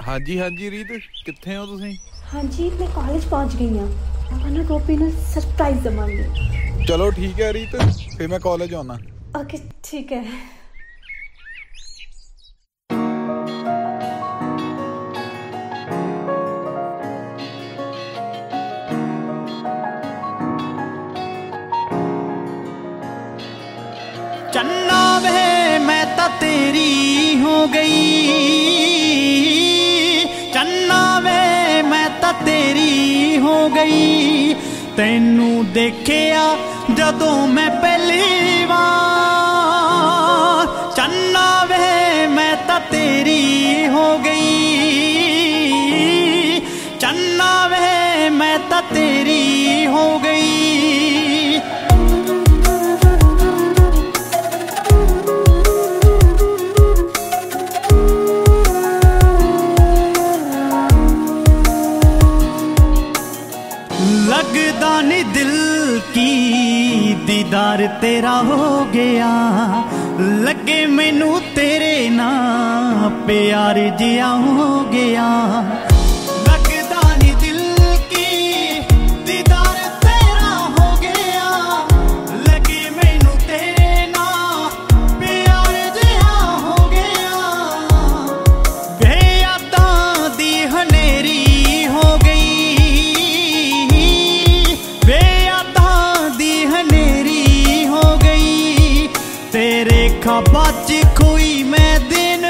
ਹਾਂਜੀ ਹਾਂਜੀ ਰੀਤ, ਕਿੱਥੇ ਹੋ ਤੁਸੀਂ? ਹਾਂਜੀ ਮੈਂ ਕਾਲਜ ਪਹੁੰਚ ਗਈ ਹਾਂ। ਤੁਹਾਨੂੰ ਟੋਪੀ ਨਾਲ ਸਰਪ੍ਰਾਈਜ਼ ਦੇਵਾਂਗੀ। ਚਲੋ ਠੀਕ ਹੈ ਰੀਤ, ਫਿਰ ਮੈਂ ਕਾਲਜ ਆਉਣਾ। ਓਕੇ ਠੀਕ ਹੈ। चन्ना वे मैं तो तेरी हो गई, चन्ना वे मैं तो तेरी हो गई। तैनू देखिया जदों मैं पहली बार, चन्ना वे मैं तो तेरी हो गई, चन्ना वे मैं तो तेरी हो गई। लगदा नी दिल की दीदार तेरा हो गया, लगे मैनू तेरे ना प्यार जिया हो गया। लगदा नी दिल की दीदार तेरा हो गया, लगे मैनू तेरे ना प्यार जिया हो गया। बेयादां दी हनेरी हो गई, तेरे ख्वाबां च खोई मैं दिन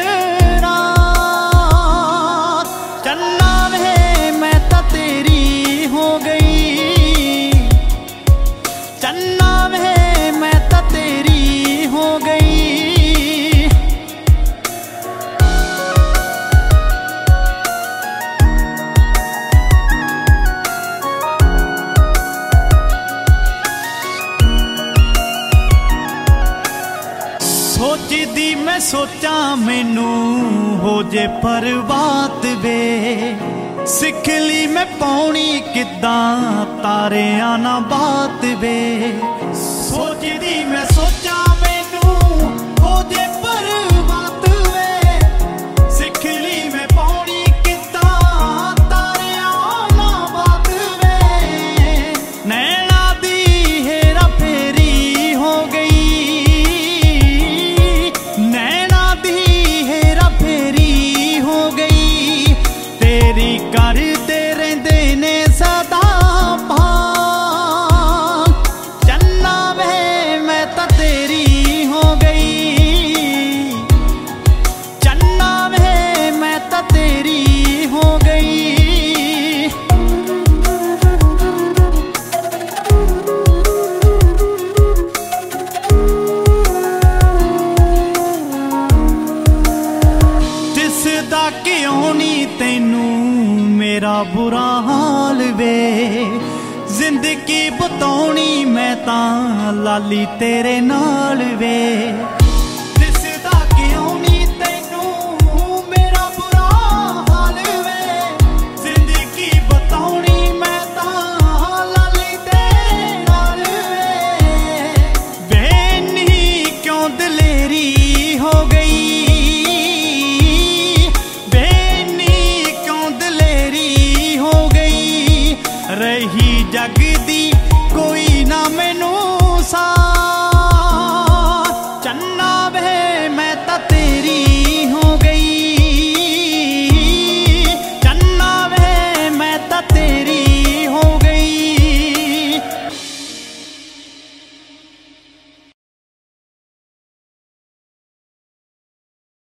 रात। चन्ना वे मैं तो तेरी हो गई, चन्ना वे मैं तो तेरी हो गई। सोचदी मैं सोचा मैनू हो जे परवात वे, सिख ली मैं पाउणी किद्दां तारियां ना बात वे। सोचदी मैं सोचा मैनू हो जे परवात वे, सिख ली मैं पाउणी किद्दां तारियां ना बात वे। नैना दी हेरा फेरी हो गई, करते रहंदे ने सदा भाग। चन्ना वे मैं तो तेरी हो गई, चन्ना वे मैं तो तेरी हो गई। दिसदा क्यों नी तैनू मेरा बुरा हाल वे, जिंदगी बताउणी मैं तां लाली तेरे नाल वे।